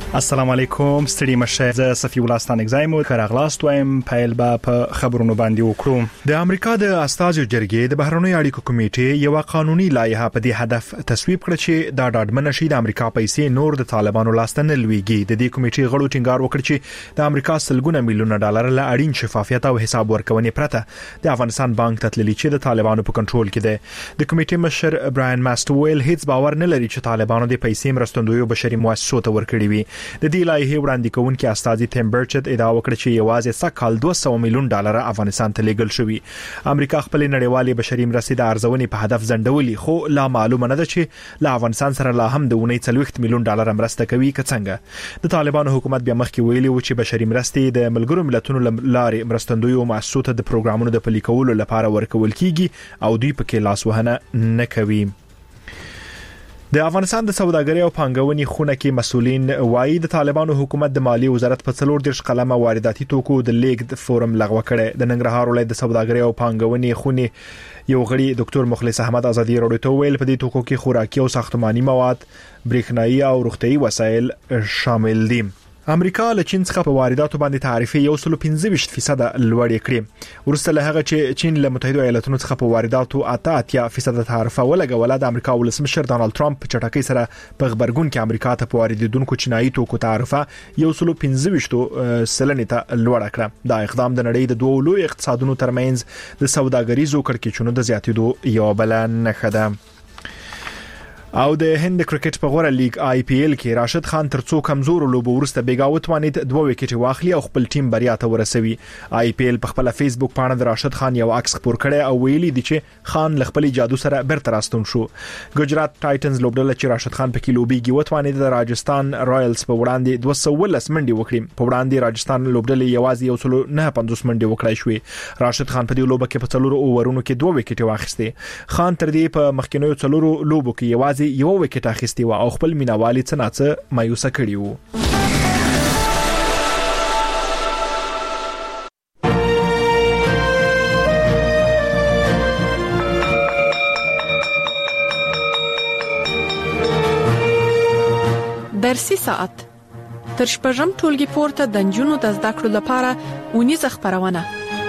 السلام علیکم ستړي مشه ز صفی الله ستانک زایمو کراغلاست وایم پایل با په خبرونو باندې وکړو. د امریکا د استازو جرګې د بهرنوي اړیکو کمیټې یو قانوني لایحه په دې هدف تصویب کړ چې دا ډاډمن شي د امریکا پیسې نور د طالبانو لاستنه لويږي. د دې کمیټې غړو ټینګار وکړ چې د امریکا سلګونه میلیونه ډالر له اړین شفافیت او حساب ورکونې پرته د افغانستان بانک ته تللی چې د طالبانو په کنټرول کې ده. د کمیټې مشر براین ماستویل هیڅ باور نه لري چې طالبانو د پیسې مرستندویو بشري مؤسسو ته ورکړي وي. د دې لایحې وړاندې کوونکي استاذ تیم برچت ادعا وکړه چې یوازې سکهال 200 میلیون ډالر افغانستان ته لیږل شوی. امریکا خپل نړیوالې بشري مرستې د ارزونې په هدف ځنډولې، خو لا معلومه نه ده چې له افغانستان سره لا هم د 40 میلیون ډالر مرسته کوي که څنګه. د طالبانو حکومت بیا مخکې ویلي و چې بشري مرستې د ملګرو ملتونو لارې مرستندویو مؤسسو ته د پروګرامونو د پلي کولو لپاره ورکول کیږي او دوی پکې لاس وهنه نه کوي. د افغانستان د سوداګرۍ او پانګونې خونه کې مسولین وایي د طالبانو حکومت د مالی وزارت په 40 قلمه وارداتي توکو د لیګ فورم لغوه کړي. د ننګرهار ولایت د سوداګرۍ او پانګونې خونه یو غړي ډاکټر مخلص احمد ازادي راډیو ته ویل په دې توکو کې خوراکي او ساختماني مواد، برېښنايي او روغتيایي وسایل شامل دي. امریکا له چین څخه په وارداتو باندې تعرفه 1.25% لوړې کړې. ورسته له هغه چې چین له متحده ایالاتونو څخه په وارداتو 8% تعرفه ولګوله، د امریکا ولسمشر ډانلډ ټرمپ په چټکۍ سره په خبرګون کې امریکا ته په واردېدونکو چینایي توکو تعرفه 1.25% ته لوړه کړه. دا اقدام د نړۍ د دوه لوی اقتصادونو ترمنځ د سوداګریزو کړکېچونو د زیاتېدو یو بل نښه ده. او د هند کرکټ په غوړه لیګ آی پی ایل کې راشد خان ترڅو کمزور لوبو ورسته بیګاوت وانید 2 وکټ واخلي او خپل ټیم بریا ته ورسوي. آی پی ایل په خپل فیسبوک باندې د راشد خان یو عکس خپور کړي او ویلي دي چې خان ل خپل جادو سره برته راستون شو. ګجرات ټایټنز لوبډله چې راشد خان په کې لوبيږي وتوانید د راجستان رایلز په وړاندې 210 منډي وکړي. په وړاندې راجستان لوبډله یوازې 150 منډي وکړای شوې. راشد خان په دې لوبه کې په 4 اوورونو کې 2 وکټ واخیسته. خان تر دې په مخکینیو 4 لوبو کې یوازې یو وکټ اخیستی و او خپل مینوالي څنګه مایوسه کړی و. درسي ساعت تر شپږم ټولګي پورته د نجونو د زده کړو لپاره ونیزه خبرونه.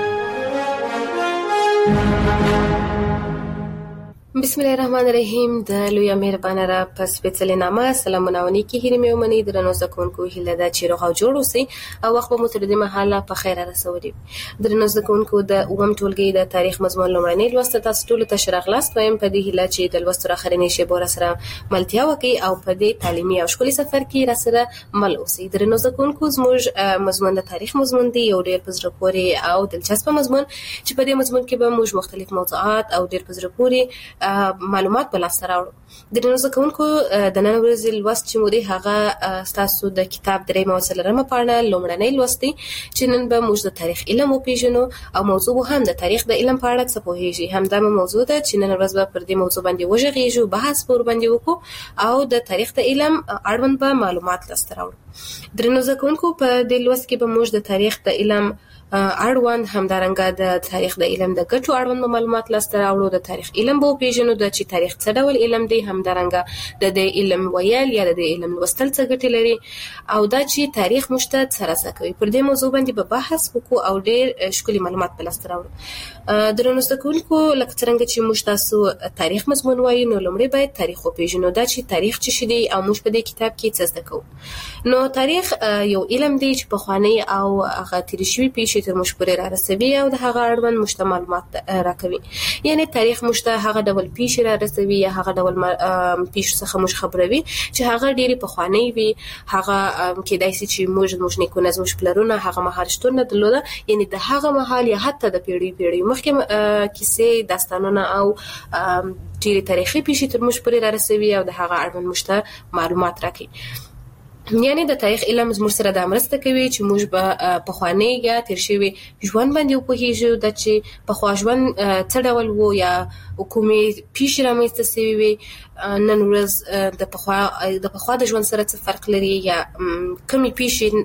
بسم الله الرحمن الرحیم. د لوی مهربانه را پس سپیڅلې نامه سلامونه ونی کی هیرمه ومني درنو زکونکو هیله دا چې روغ او جوړ اوسئ او وخت به متردي محله په خیر رسولي. درنو زکونکو د اوم ټولګي د تاریخ مضمون لومړنی لوست تاسو ټول ته شرغلاست وایم په دې هیله چې د لوست اخرنی شی بور سره ملتیا وکي او په دې تعلیمي او شخصي سفر کې را سره مل اوسئ. درنو زکونکو زموږ مضمون د تاریخ مضمون دی یو ډېر پزره پوري او دلچسپ مضمون چې په دې مضمون کې به موږ مختلف موضوعات او ډېر پزره پوري معلومات بل سره راوړو. د نن زکونکو د نن ورځې لوست چې مو دی هغه تاسو د کتاب درې موسلرمه پاڼه لومړنۍ لوستي چې نن به موږ د تاریخ علم او پیژنو او موضوع هم د تاریخ د علم په اړه څه پوهیږي. همدا موضوع ده چې نن ورځ به پر دې موضوع باندې وژغېږو، بحث پر باندې وکړو او د تاریخ د علم اړوند به معلومات لاسته راوړو. د نن زکونکو په دې لوست کې به موږ د تاریخ د علم اړوند همدارنګه د تاریخ د علم د ګټو اړوند معلومات لاسته راوړو. د تاریخ علم به پیژنو د چې تاریخ څه ډول علم دی، همدارنګه د علم ویل یا د علم لوستل څه ګټې لري او دا چې تاریخ مشته سره کوي. پر دې موضوع باندې به بحث وکړو او ډېر ښکلي معلومات په لاسته راوړو. درنو زکونکو لکه څنګه چې موږ تاسو تاریخ مضمون وایو نو لومړی باید تاریخ وپیژنو. دا چې تاریخ څه شی دی او موږ په دې کتاب کې څه زده کوو. نو تاریخ یو علم دی چې په خواني او هغه تیر شوی پیښې تر موږ پورې را رسوي او د هغه اړوند مشته معلومات راکوي. یعنی تاریخ مشته هغه ډول پیښې را رسوي یا هغه ډول پیښو څخه موږ خبروي چې هغه ډېری پخوانی وي، هغه کېدای شي چې موږ نیکونه زموږ پلرونه هغه مهال شتون نه درلوده، یعنی د هغه مهال یا حتی د پیړۍ مخکې کیسې، داستانونه او ډېری تاریخي پیښې تر موږ پورې را رسوي او د هغه اړوند مشته معلومات راکوي. یعنی د تاریخ علم زموږ سره د مرسته کوي چې موږ به په خواني یا تیر شوی ژوند باندې وپوهیږو د چې په خوا ژوند څه ډول وو یا کومې پیښې رامنځته شوې وي، نن ورځ د پخوا د ژوند سره څه فرق لري یا کومې پیښې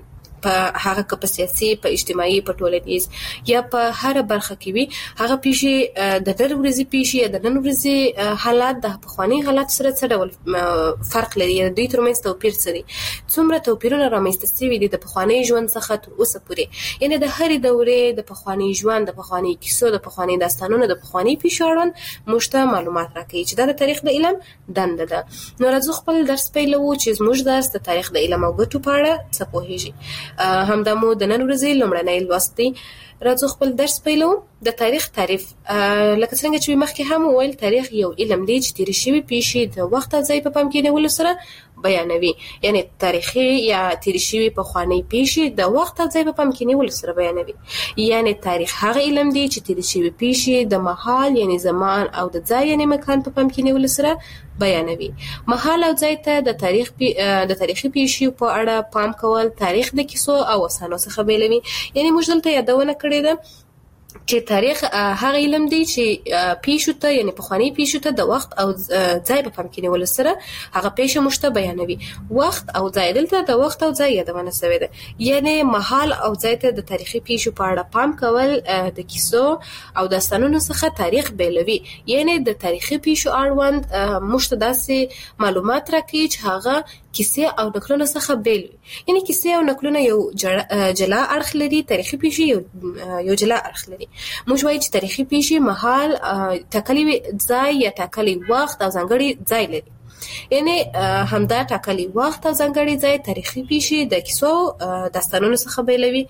په هغه په سیاسي، په اجتماعي، په ټولنیز یا په هر برخه کې وي، هغه پیښې د نن ورځې پیښې یا د نن ورځې حالات د پخواني حالات سره څه ډول فرق لري، دوی ترمنځ توپیر څه دی، څومره توپیرونه رامنځته شوي دي د پخواني ژوند څخه تر اوسه پورې. یعنې د هرې دورې د پخواني ژوند، د پخواني کیسو، د پخواني داستانونو، د پخواني پیښو اړوند موږ ته معلومات راکوي چې دا د تاریخ د علم دنده ده. نو راځو خپل درس پیلوو چې زموږ درس د تاریخ د علم او ګټو په اړه څه پوهیږي. همدا مو د نن ورځې لومړنی لوست دی. راځو خپل درس پیلوو. د تاریخ تعریف، لکه څنګه چې مخکې هم وویل، تاریخ یو علم دی چې تیرې شوي پیښې د وخت او ځای په پام کې نیولو سره بیانوي. یعنی تاریخي یا تیرې شوي پخوانۍ پیښې د وخت او ځای په پام کې نیولو سره بیانوي. یعنی تاریخ هغه علم دی چې تیرې شوي پیښې د مهال یعنی زمان او د ځای یعنی مکان په پام کې نیولو سره بیانوي. مهال او ځای ته د تاریخي پیښو په اړه پام کول تاریخ د کیسو او افسانو څخه بیلوي. یعنی موږ دلته یادونه کړې ده چې تاریخ هغه علم دی چې پیښو ته یعنی پخواني پیښو ته د وخت او ځای په پام کې نیولو سره هغه پیښه موږ ته بیانوي. وخت او ځای، دلته د وخت او ځای یادونه شوې ده. یعنی مهال او ځای ته د تاریخي پیښو په اړه پام کول د کیسو او داستانونو څخه تاریخ بیلوي. یعنی د تاریخي پیښو اړوند موږ ته داسې معلومات راکوي چې هغه کیسې او نقلونو څخه بیل وي. یعنی کیسې او نقلونه یو جلا اړخ لري، تاریخي پیښې یو جلا اړخ لري. موږ وایو چې تاریخي پیښې مهال، ټاکلي ځای یا ټاکلي وخت او ځانګړي ځای لري. یعنی همدا ټاکلي وخت او ځانګړي ځای تاریخي پیښې د کیسو داستانونو څخه بیلوي.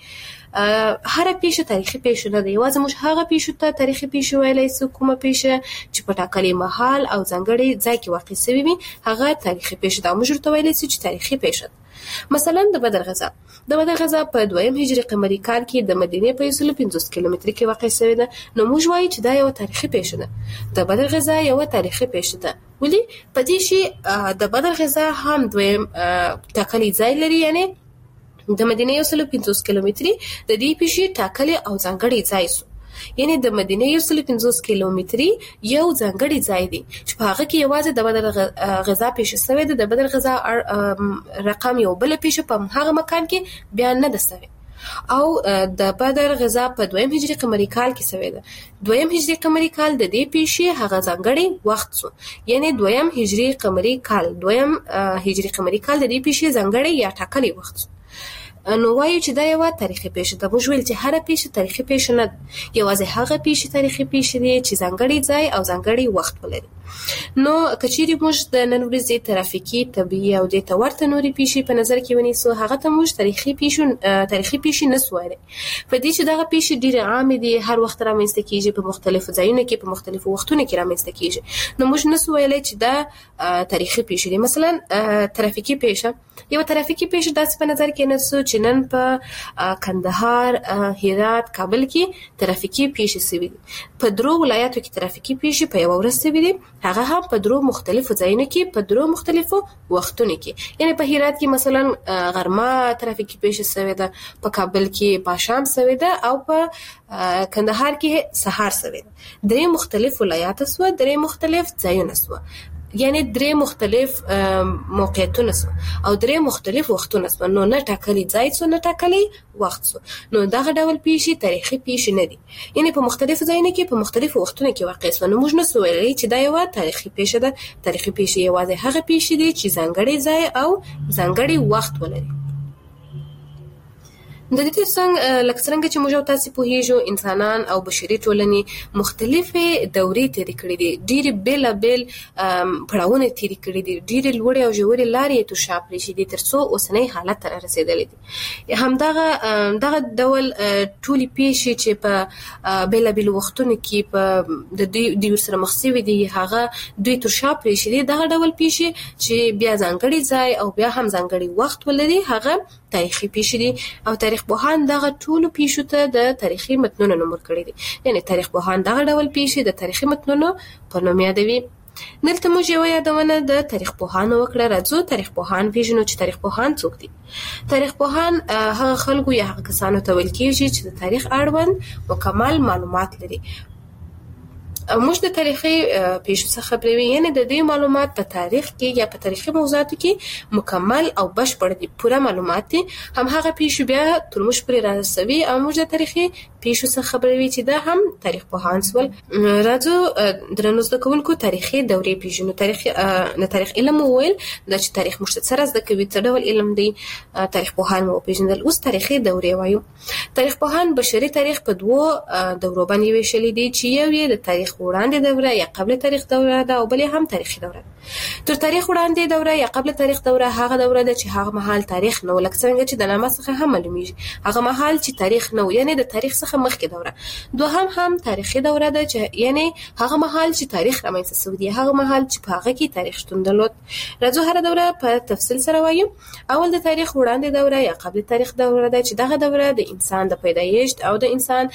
هر پیښه تاریخي پیښه نه ده، یوازې موږ هغه پیښو ته تاریخي پیښه ویلای شو کومه پیښه چې په ټاکلي مهال او ځانګړي ځای کې واقع شوې وي، هغه تاریخي پیښه ده. موږ ورته ویلای شو چې تاریخي پیښه. مثلا د بدر غزا. د بدر غزا په 2 هجري قمري کال کې د مدینې په 150 کیلومتر کې واقع شوې ده. نو موږ وایو چې دا یو تاریخي پیښه ده. د بدر غزا یو تاریخي پیښه ده. ولی په دې شی د بدر غزا هم دویم ټاکلي ځای لري. یعنی د مدینې 150 کیلومتري د دې پیښې ټاکلي او ځانګړي ځای سو. یعنی د مدینې 150 کیلومتري یو ځانګړي ځای دی چې په هغه کې یوازې د بدر غزا پیښه شوې ده. د بدر غزا رقم یو بل پیښه په هغه مکان کې بیان نه ده شوې. او د بدر غزا په 2 هجري قمري کال کې شوې ده. 2 هجري قمري کال د دې پیښې هغه ځانګړي وخت سو. یعنی 2 هجري قمري کال د دې پیښې ځانګړي یا ټاکلي وخت سو. نو وایو چې دا یو تاریخي پیښه ده. موږ ویل چې هر پیښه تاریخي پیښه نه ده، یوازې هغه پیښه تاریخي پیښه دي چې ځانګړي ځای او ځانګړي وخت ولري. نو کچېرې موږ د نن ورځې ترافیکي، طبيعي او د تورته نوري پیښې په نظر کې ونیسو، هغه ته موږ تاریخي پیښې نه سوایي. په دې چې دغه پیښې ډېر عام دي، هر وخت رامنځته کیږي، په مختلفو ځایونو کې په مختلفو وختونو کې رامنځته کیږي. نو موږ نه سوایي چې دا تاریخي پیښې دي. مثلا ترافیکي پیښه، یو ترافیکي پیښه داسې په نظر کې نیسو چې نن په کندهار، هرات، کابل کې ترافیکي پیښې شوي دي. په 3 ولایتو کې ترافیکي پیښې په یو ورځ شوي دي، هغه هم په 3 مختلفو ځایونو کې په 3 مختلفو وختونو کې. یعنی په هرات کې مثلا غرمه ترافیکي پیښه شوې ده، په کابل کې پاشام شوې ده، او په کندهار کې سهار شوې ده. 3 مختلف ولایات سو، 3 مختلف ځایونه سو. یعنی 3 مختلف موقعیتونه سو او 3 مختلف وختونه سو. نو نه ټاکلي ځای سو، نه ټاکلي وخت سو. نو دغه ډول پیښې تاریخي پیښې نه دي. یعنی په مختلفو ځایونو کې په مختلفو وختونو کې واقع سو. نو موږ نه سو ویلای چې دا یو تاریخي پیښه ده. تاریخي پیښې یوازې هغه پیښې دي چې ځانګړي ځای او ځانګړي وخت ولري. د دې لکه څنګه چې موږ تاسو پوهیږو، انسانان او بشري ټولنې مختلفې دورې تېرې کړې دي، ډېرې بېلابېل پړاوونه تېرې کړي دي، ډېرې لوړې او ژورې لارې یې تشا پرې شي دي تر څو اوسنۍ حالت ته رسېدلې دي. همدغه ډول ټولې پیښې چې په بېلابېلو وختونو کې په د دوی سره مخ شوي دي، هغه دوی تشا پرې شي دي. دغه ډول پیښې چې بیا ځانګړي ځای او بیا هم ځانګړي وخت ولري، هغه تاریخي پیښې دي. او تاریخ پوهان دغه ټولو پیښو ته د تاریخي متنونو نوم ورکړی دی. یعنی تاریخ پوهان دغه ډول پیښې د تاریخي متنونو په نوم یادوي. دلته موږ یو یادونه د تاریخ پوهانو وکړه. راځو تاریخ پوهان پیژنو چې تاریخ پوهان څوک دي. تاریخ پوهان هغه خلکو یا هغه کسانو ته ویل کېږي چې د تاریخ اړوند مکمل معلومات لري. موږ د تاریخي پیښو څخه خبرې یعنی د دې معلومات په تاریخ کې یا په تاریخي موضوعاتو کې مکمل او بشپړ دي پوره معلومات دي هم هغه پیښو بیا تر موږ پورې رارسوي او موږ د تاریخي پیښو څخه خبرې چې دا هم تاریخ پوهان سول. راځو درنو زده کوونکو تاریخي دورې پیژنو. تاریخ علم وویل دا چې تاریخ موږ سره زده کوي څه ډول علم دی. تاریخ پوهان مو پیژندل. اوس تاریخي دورې وایو. تاریخ پوهان بشري تاریخ په دوه دورو باندې ویشل دي چې یو یې د تاریخ وړاندې دوره یا قبل تاریخ دوره ده او بل هم تاریخي دوره. تر تاریخ وړاندې دوره یا قبل تاریخ دوره هغه دوره ده چې هغه مهال تاریخ نو لکه څنګه چې د نامه څخه هم معلومیږي هغه مهال چې تاریخ نو یعنی د تاریخ څخه مخکې دوره. دوهم هم تاریخي دوره ده چې یعنی هغه مهال چې تاریخ رامنځته شوی دی هغه مهال چې په هغه کې تاریخ شتون درلود. راځو هر دوره په تفصیل سره وایو. اول د تاریخ وړاندې دوره یا قبل تاریخ دوره ده چې دغه دوره د انسان د پیدایښت او د انسان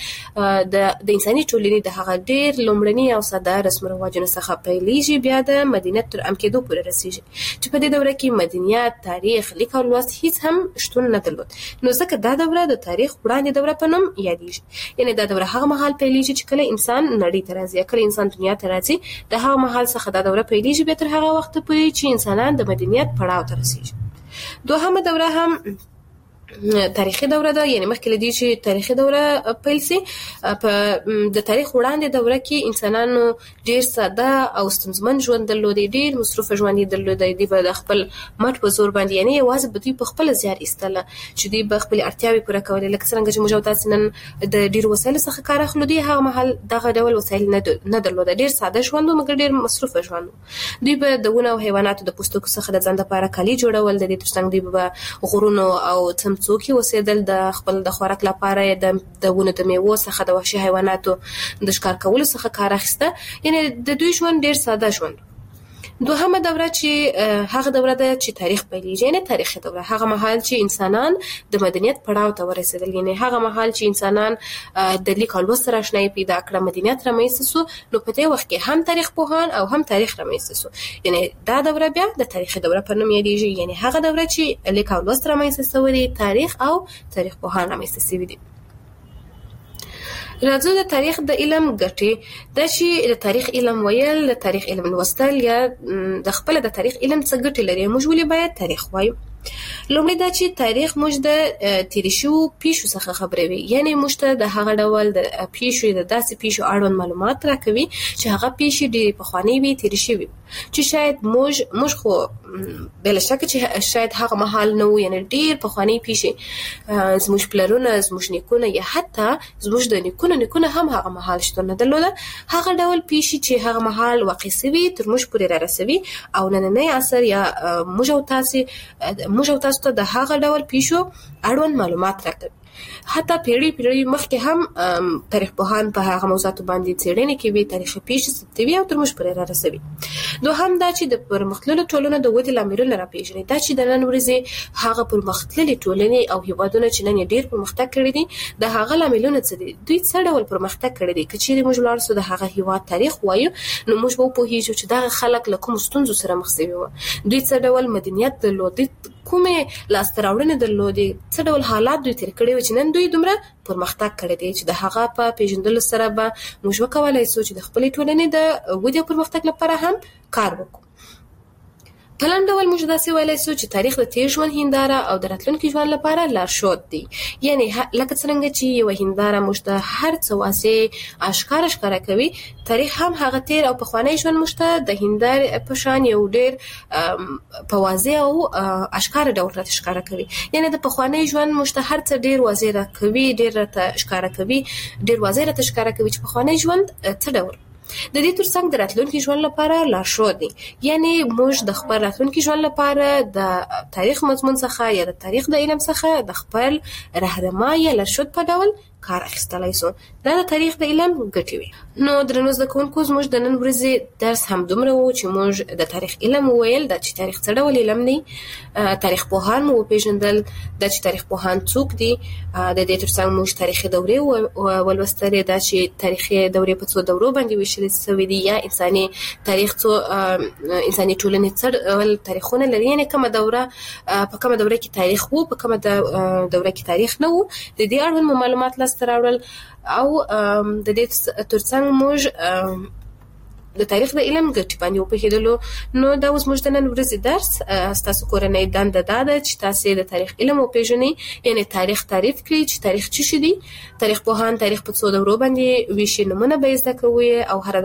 د انساني ټولنې د هغه ډیر لومړني او ساده رسم رواجونو څخه پیلېږي بیا د مدینت تر امکیدو پورې رسیږي چې په دې دوره کې مدنیت تاریخ لیک او لوست هیڅ هم شتون نه درلود. نو ځکه دا دوره د تاریخ وړاندې دوره په نوم یادېږي. یعنی دا دوره هغه مهال پیلېږي چې کله انسان نړۍ ته راځي کله انسان دنیا ته راځي د هغه مهال څخه دا دوره پیلېږي بیا تر هغه وخت پورې چې انسانان د مدنیت پړاو ته رسیږي. دوهمه دوره هم تاریخي دوره ده یعنی مخکې لدی چې تاریخي دوره پیل سي. په د تاریخ وړاندې دوره کې انسانانو ډیر ساده او ستونزمن ژوند درلود ډیر مصروف ژوند درلود دی په خپل مټ په زور باندې یعنی یوازې به دوی په خپل زیار ایستله چې دوی به خپل اړتیاوې پوره کولې لکه څنګه چې موږ تاسو نن د ډیر وسایل څخه کار اخلو دی هغه مهال دغه ډول وسایل نه درلود ډیر ساده ژوند مګر ډیر مصروف ژوند. دوی به د ونه او حیواناتو د پوستکو څخه د ځان لپاره کالي جوړول د دې ترڅنګ دوی به غرونو او څوکي وسیدل د خپل د خوراک لپاره د ونه د میوو څخه د وحشي حیواناتو د ښکار کولو څخه کار اخیسته یعنی د دوی ژوند ډیر ساده ژوند. دوهمه دوره چې هغه دوره ده چې تاریخ پیلېږي یعنی تاریخي دوره هغه مهال چې انسانان د مدنیت پړاو ته ورسېدل یعنی هغه مهال چې انسانان د لیک او لوست سره آشنایي پیدا کړه مدنیت رامنځته شو نو په دې وخت کې هم تاریخ پوهان او هم تاریخ رامنځته شو یعنی دا دوره بیا د تاریخي دوره په نوم یادېږي یعنی هغه دوره چې لیک او لوست رامنځته شوی دی تاریخ او تاریخ پوهان رامنځته شوي دي. راځو د تاریخ د علم ګټې دا چې د تاریخ علم ویل د تاریخ علم لوستل یا د خپل د تاریخ علم څه ګټې لري موږ ولې باید تاریخ وایو. لومړی دا چې تاریخ موږ د تیرې شوو پیښو څخه خبروي یعنی موږ ته د هغه ډول د پیښو د داسې پیښو اړوند معلومات راکوي چې هغه پیښې ډېرې پخوانۍ وي تیرې شوي چې شاید موږ خو بلا شک چې شاید هغه مهال نه و یعنی ډېر پخوانۍ پیښې زموږ پلرونه زموږ نیکونه یا حتی زموږ د نیکونه هم هغه مهال شتون نه درلوده هغه ډول پیښې چې هغه مهال واقع شوي تر موږ پورې رارسوي او نننی عصر یا موږ او تاسو ته د هغه ډول پیښو اړوند معلومات راکوي. حتی پیړۍ مخکې هم تاریخ پوهان په هغه موضوعاتو باندې څېړنې کوي تاریخي پیښې ثبتوي او تر موږ پورې رارسوي. دوهم دا چې د پرمختللو ټولنو د ودې لاملونه راپېژني دا چې د نن ورځې هغه پرمختللې ټولنې او هیوادونه چې نن ډېر پرمختګ کړي دي د هغه لاملونه څه دي دوی څه ډول پرمختګ کړي دي که چیرې موږ لاړ شو د هغه هیواد تاریخ وایو نو موږ به وپوهیږو چې دغه خلک له کومو ستونزو سره مخ شوي وو دوی څه ډول مدنیت درلود کومې لاسته راوړنې درلودې څه ډول حالات دوی تیر کړي وو چې نن دوی دومره پرمختګ کړی دی چې د هغه په پیژندلو سره به موږ وکولای شو چې د خپلې ټولنې د ودې او پرمختګ لپاره هم کار وکړو. په لنډ ډول موږ داسې ویلی شو چې تاریخ د تیر ژوند هنداره او د راتلونکي ژوند لپاره لارښود دی یعنی لکه څرنګه چې یوه هنداره موږ ته هر څه واضح اشکاره کوي تاریخ هم هغه تیر او پخوانی ژوند موږ ته د هندارې په شان یو ډېر په واضح او اشکاره ډول راته ښکاره کوي یعنی د پخوانی ژوند موږ ته هر څه ډېر واضح راکوي ډېر راته ښکاره کوي ډېر واضح راته ښکاره کوي چې پخوانی ژوند څه ډول د دې ترڅنګ د راتلونکي ژوند لپاره لارښود دی یعنی موږ د خپل راتلونکي ژوند لپاره د تاریخ مضمون څخه یا د تاریخ د علم څخه د خپل رهنما یا لارښود په ډول کار اخیستلای شو دا د تاریخ د علم ګټې وي. نو درنو زده کوونکو زموږ د نن ورځې درس هم دومره و چې موږ د تاریخ علم وویل دا چې تاریخ څه ډول علم دی تاریخ پوهان مو وپېژندل دا چې تاریخ پوهان څوک دي د دې ترڅنګ موږ تاریخي دورې ولوستلې دا چې تاریخي دورې په څو دورو باندې ویشل شوي دي یا انساني تاریخ څو انساني ټولنې څه ډول تاریخونه لري یعنې کومه دوره په کومه دوره کې تاریخ و په کومه دوره کې تاریخ نه و د دې اړوند معلومات لاسته راوړل او د دې ترڅنګ موږ د تاریخ د علم ګټې باندې وپوهېدلو. نو دا اوس موږ د نن ورځې درس تاسو کورنۍ دنده دا ده چې تاسو د تاریخ علم وپېژنئ، یعنی تاریخ تعریف کړئ چې تاریخ څه شی دی. تاریخ پوهان تاریخ په څو دورو باندې ویشي، نومونه به زده کوئ او هر